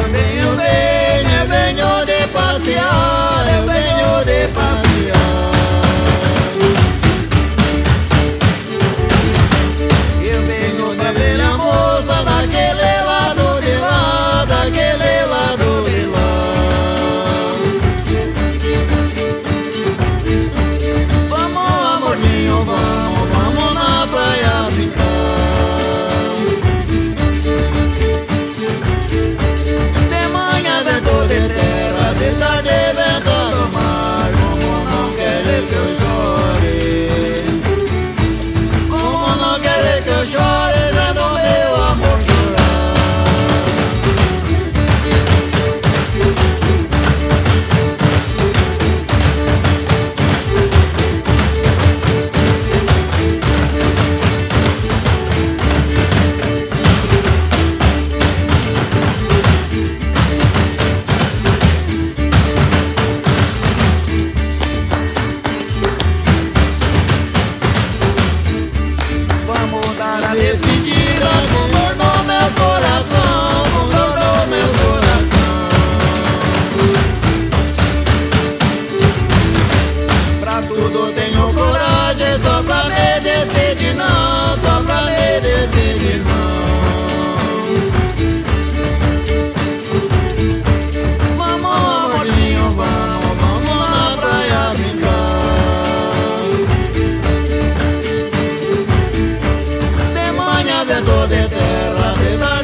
Eu venho de passear, eu venho de passear. Eu venho pra ver a moça daquele lado de lá, daquele lado de lá. Vamos, amorzinho, vamos, vamos na praia brincar. De manhã vento de terra, de tarde vento do mar. Como não querer que eu chore, como não querer que eu chore, vendo meu amor chorar. Vamos dar a despedida com dor no meu coração, com dor no meu coração. Pra tudo tenho coragem, só pra me despedir não, só pra me despedir não. Vamos, amorzinho, vamos, vamos na praia brincar. De manhã vento de terra, de tarde